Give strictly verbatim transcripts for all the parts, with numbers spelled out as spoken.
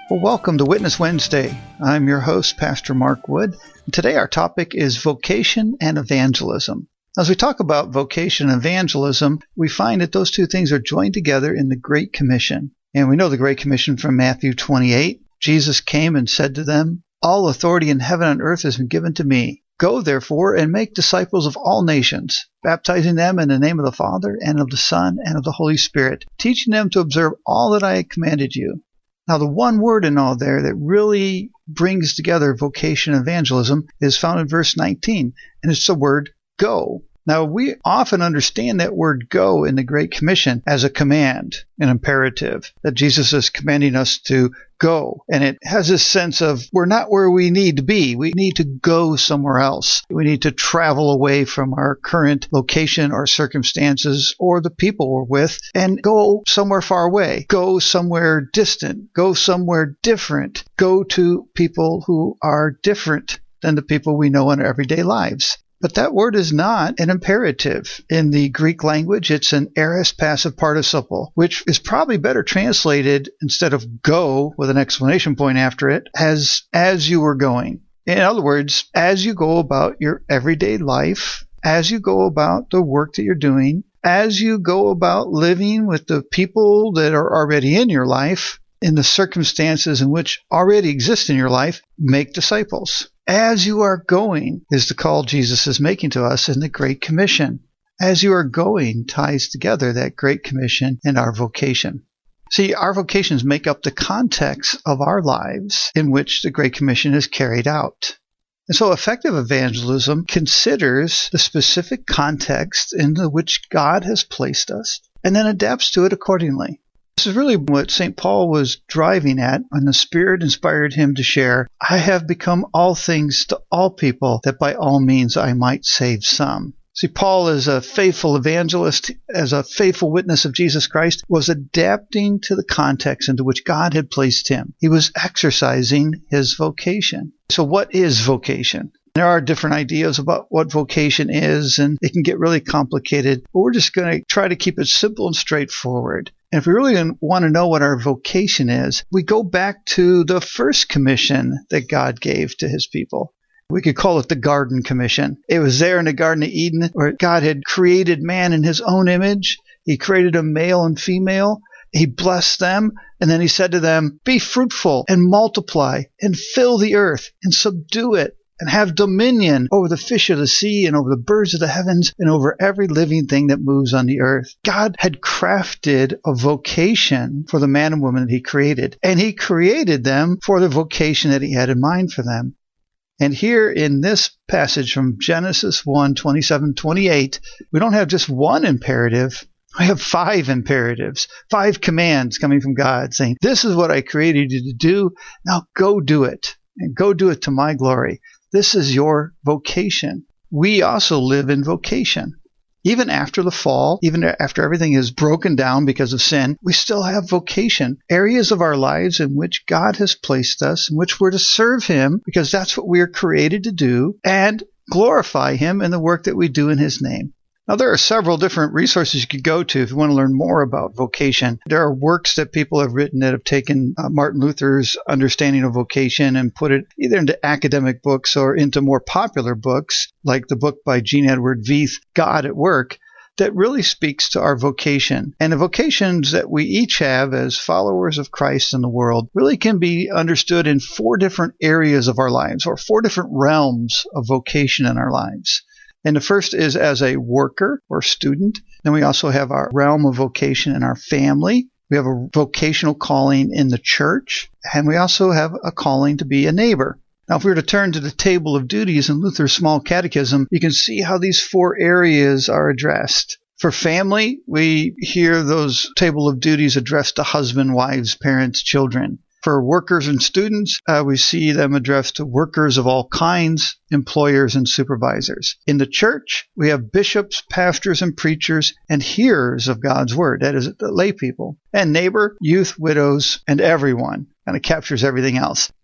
Well, welcome to Witness Wednesday. I'm your host, Pastor Mark Wood. And today our topic is vocation and evangelism. As we talk about vocation and evangelism, we find that those two things are joined together in the Great Commission. And we know the Great Commission from Matthew twenty-eight. Jesus came and said to them, "All authority in heaven and earth has been given to me. Go, therefore, and make disciples of all nations, baptizing them in the name of the Father, and of the Son, and of the Holy Spirit, teaching them to observe all that I commanded you." Now, the one word in all there that really brings together vocation and evangelism is found in verse nineteen, and it's the word go. Now, we often understand that word go in the Great Commission as a command, an imperative, that Jesus is commanding us to go. And it has this sense of we're not where we need to be. We need to go somewhere else. We need to travel away from our current location or circumstances or the people we're with and go somewhere far away. Go somewhere distant. Go somewhere different. Go to people who are different than the people we know in our everyday lives. But that word is not an imperative. In the Greek language, it's an aorist passive participle, which is probably better translated, instead of go with an exclamation point after it, as as you were going. In other words, as you go about your everyday life, as you go about the work that you're doing, as you go about living with the people that are already in your life, in the circumstances in which already exist in your life, make disciples. As you are going is the call Jesus is making to us in the Great Commission. As you are going ties together that Great Commission and our vocation. See, our vocations make up the context of our lives in which the Great Commission is carried out. And so effective evangelism considers the specific context in which God has placed us and then adapts to it accordingly. This is really what Saint Paul was driving at when the Spirit inspired him to share, "I have become all things to all people, that by all means I might save some." See, Paul, as a faithful evangelist, as a faithful witness of Jesus Christ, was adapting to the context into which God had placed him. He was exercising his vocation. So what is vocation? There are different ideas about what vocation is, and it can get really complicated, but we're just going to try to keep it simple and straightforward. And if we really want to know what our vocation is, we go back to the first commission that God gave to his people. We could call it the Garden Commission. It was there in the Garden of Eden where God had created man in his own image. He created a male and female. He blessed them, and then he said to them, "Be fruitful and multiply and fill the earth and subdue it, and have dominion over the fish of the sea and over the birds of the heavens and over every living thing that moves on the earth." God had crafted a vocation for the man and woman that he created, and he created them for the vocation that he had in mind for them. And here in this passage from Genesis one, twenty-seven, twenty-eight, we don't have just one imperative. I have five imperatives, five commands coming from God saying, "This is what I created you to do. Now go do it, and go do it to my glory." This is your vocation. We also live in vocation. Even after the fall, even after everything is broken down because of sin, we still have vocation. Areas of our lives in which God has placed us, in which we're to serve him, because that's what we are created to do, and glorify him in the work that we do in his name. Now, there are several different resources you could go to if you want to learn more about vocation. There are works that people have written that have taken uh, Martin Luther's understanding of vocation and put it either into academic books or into more popular books, like the book by Jean Edward Veith, God at Work, that really speaks to our vocation. And the vocations that we each have as followers of Christ in the world really can be understood in four different areas of our lives, or four different realms of vocation in our lives. And the first is as a worker or student. Then we also have our realm of vocation in our family. We have a vocational calling in the church. And we also have a calling to be a neighbor. Now, if we were to turn to the table of duties in Luther's Small Catechism, you can see how these four areas are addressed. For family, we hear those table of duties addressed to husband, wives, parents, children. For workers and students, uh, we see them addressed to workers of all kinds, employers and supervisors. In the church, we have bishops, pastors, and preachers, and hearers of God's word. That is, the lay people. And neighbor, youth, widows, and everyone. Kind of captures everything else.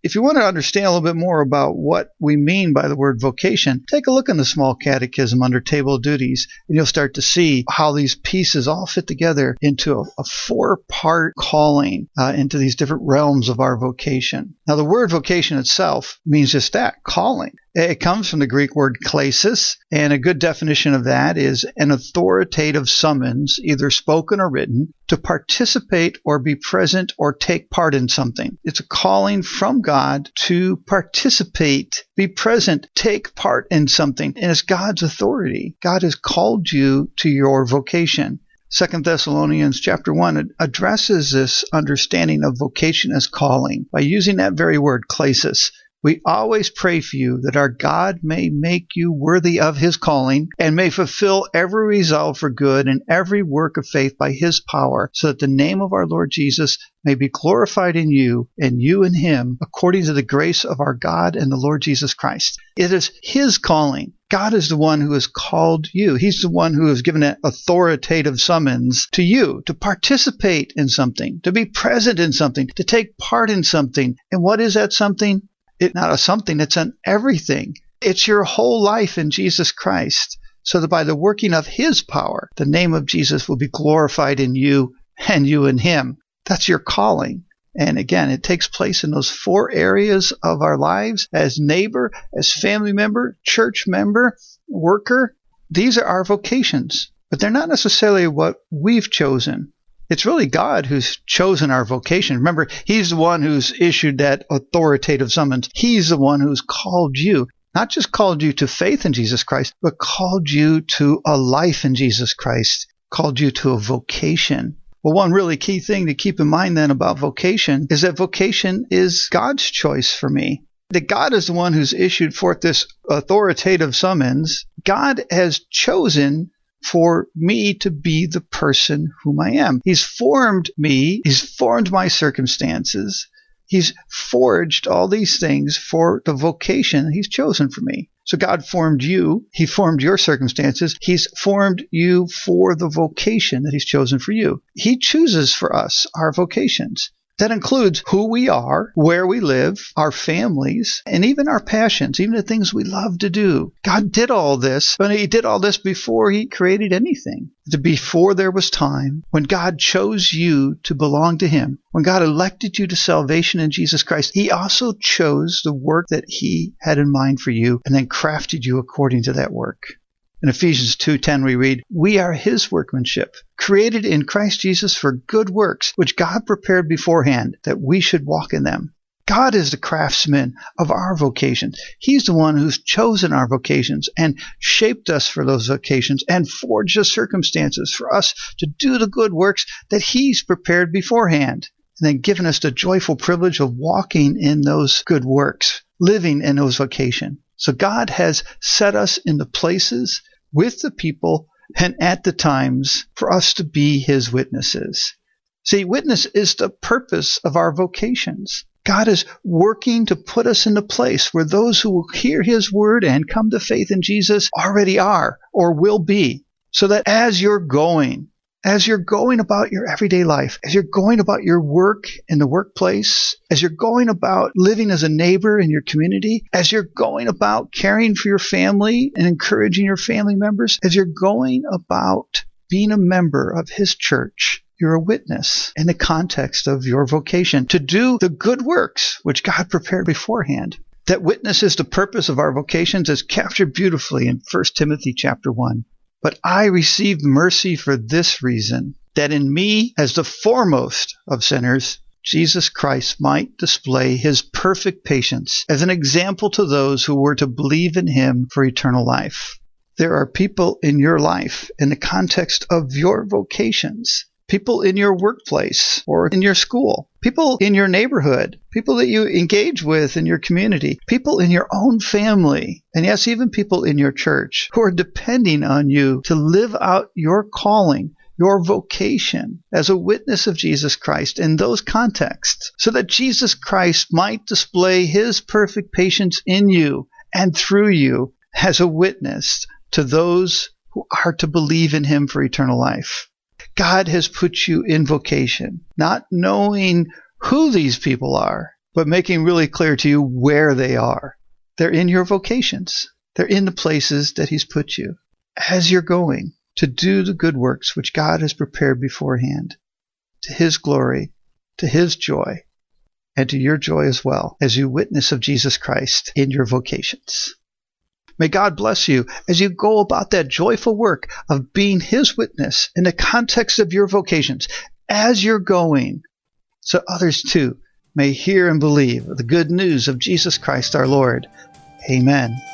If you want to understand a little bit more about what we mean by the word vocation, take a look in the Small Catechism under Table of Duties, and you'll start to see how these pieces all fit together into a, a four-part calling uh, into these different realms of our vocation. Now, the word vocation itself means just that, calling. It comes from the Greek word klesis, and a good definition of that is an authoritative summons, either spoken or written, to participate or be present or take part in something. It's a calling from God to participate, be present, take part in something, and it's God's authority. God has called you to your vocation. Second Thessalonians chapter one addresses this understanding of vocation as calling by using that very word, klesis. We always pray for you that our God may make you worthy of his calling and may fulfill every resolve for good and every work of faith by his power, so that the name of our Lord Jesus may be glorified in you and you in him, according to the grace of our God and the Lord Jesus Christ. It is his calling. God is the one who has called you. He's the one who has given an authoritative summons to you to participate in something, to be present in something, to take part in something. And what is that something? It's not a something, it's an everything. It's your whole life in Jesus Christ, so that by the working of his power, the name of Jesus will be glorified in you and you in him. That's your calling. And again, it takes place in those four areas of our lives: as neighbor, as family member, church member, worker. These are our vocations, but they're not necessarily what we've chosen. It's really God who's chosen our vocation. Remember, he's the one who's issued that authoritative summons. He's the one who's called you, not just called you to faith in Jesus Christ, but called you to a life in Jesus Christ, called you to a vocation. Well, one really key thing to keep in mind then about vocation is that vocation is God's choice for me. That God is the one who's issued forth this authoritative summons. God has chosen for me to be the person whom I am. He's formed me. He's formed my circumstances. He's forged all these things for the vocation he's chosen for me. So God formed you. He formed your circumstances. He's formed you for the vocation that he's chosen for you. He chooses for us our vocations. That includes who we are, where we live, our families, and even our passions, even the things we love to do. God did all this, but he did all this before he created anything. Before there was time, when God chose you to belong to him, when God elected you to salvation in Jesus Christ, he also chose the work that he had in mind for you and then crafted you according to that work. In Ephesians two ten we read, "We are his workmanship, created in Christ Jesus for good works, which God prepared beforehand that we should walk in them." God is the craftsman of our vocations. He's the one who's chosen our vocations and shaped us for those vocations and forged the circumstances for us to do the good works that he's prepared beforehand, and then given us the joyful privilege of walking in those good works, living in those vocations. So God has set us in the places with the people and at the times for us to be his witnesses. See, witness is the purpose of our vocations. God is working to put us in a place where those who will hear his word and come to faith in Jesus already are or will be. So that as you're going, as you're going about your everyday life, as you're going about your work in the workplace, as you're going about living as a neighbor in your community, as you're going about caring for your family and encouraging your family members, as you're going about being a member of his church, you're a witness in the context of your vocation to do the good works which God prepared beforehand. That witness is the purpose of our vocations is captured beautifully in First Timothy chapter one. "But I received mercy for this reason, that in me, as the foremost of sinners, Jesus Christ might display his perfect patience as an example to those who were to believe in him for eternal life." There are people in your life in the context of your vocations, people in your workplace or in your school, people in your neighborhood, people that you engage with in your community, people in your own family, and yes, even people in your church who are depending on you to live out your calling, your vocation as a witness of Jesus Christ in those contexts, so that Jesus Christ might display his perfect patience in you and through you as a witness to those who are to believe in him for eternal life. God has put you in vocation, not knowing who these people are, but making really clear to you where they are. They're in your vocations. They're in the places that He's put you. As you're going to do the good works which God has prepared beforehand, to His glory, to His joy, and to your joy as well, as you witness of Jesus Christ in your vocations. May God bless you as you go about that joyful work of being His witness in the context of your vocations, as you're going, so others too may hear and believe the good news of Jesus Christ our Lord. Amen.